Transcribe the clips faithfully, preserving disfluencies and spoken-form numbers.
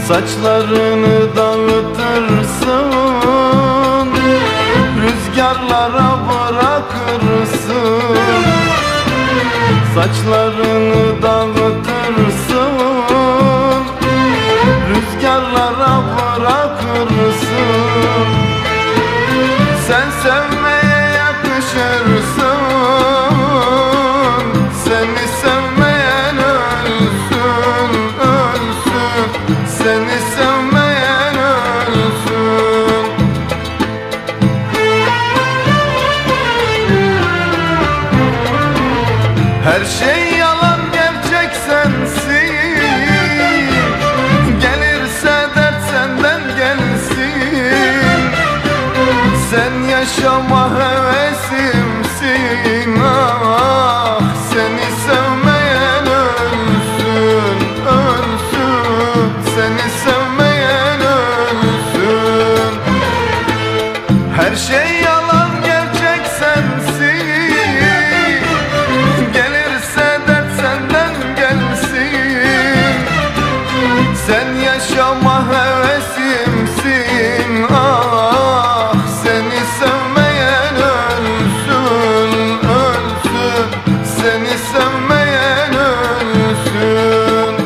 Saçlarını dağıtırsın, rüzgarlara bırakırsın. Saçlarını dağıtırsın, rüzgarlara bırakırsın. Sen sevmeye yakışırsın, seni sevmeyen ölsün, ölsün. Seni sevmeyen ölsün. Her şey yalan, gerçek sensin. Gelirse dert senden gelsin. Sen yaşama hevesimsin. Ah, seni sevmeyen ölsün, ölsün. Seni sevmeyen ölsün. Her şey yalan, gerçek sensin. Gelirse dert senden gelsin. Sen yaşama hevesimsin. Ah, seni sevmeyen ölsün, ölsün. Seni sevmeyen ölsün.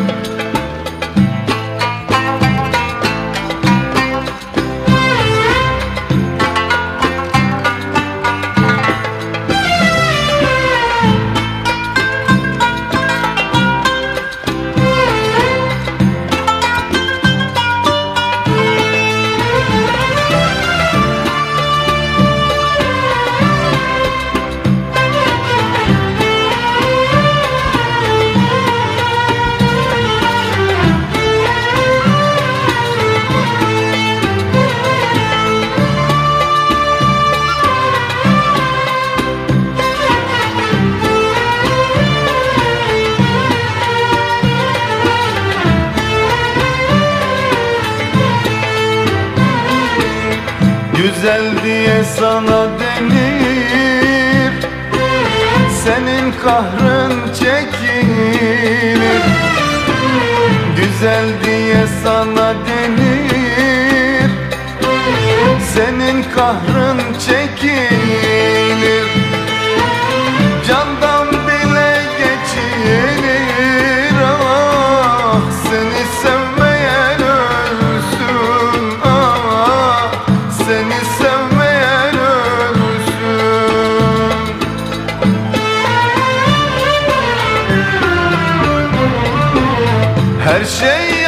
Güzel diye sana denir, senin kahrın çekilir. Güzel diye sana denir, senin kahrın çekilir. Candan bile geçilir. Ah, seni sevmeyen ölsün. Ah, seni sevmeyen ölsün. Her şey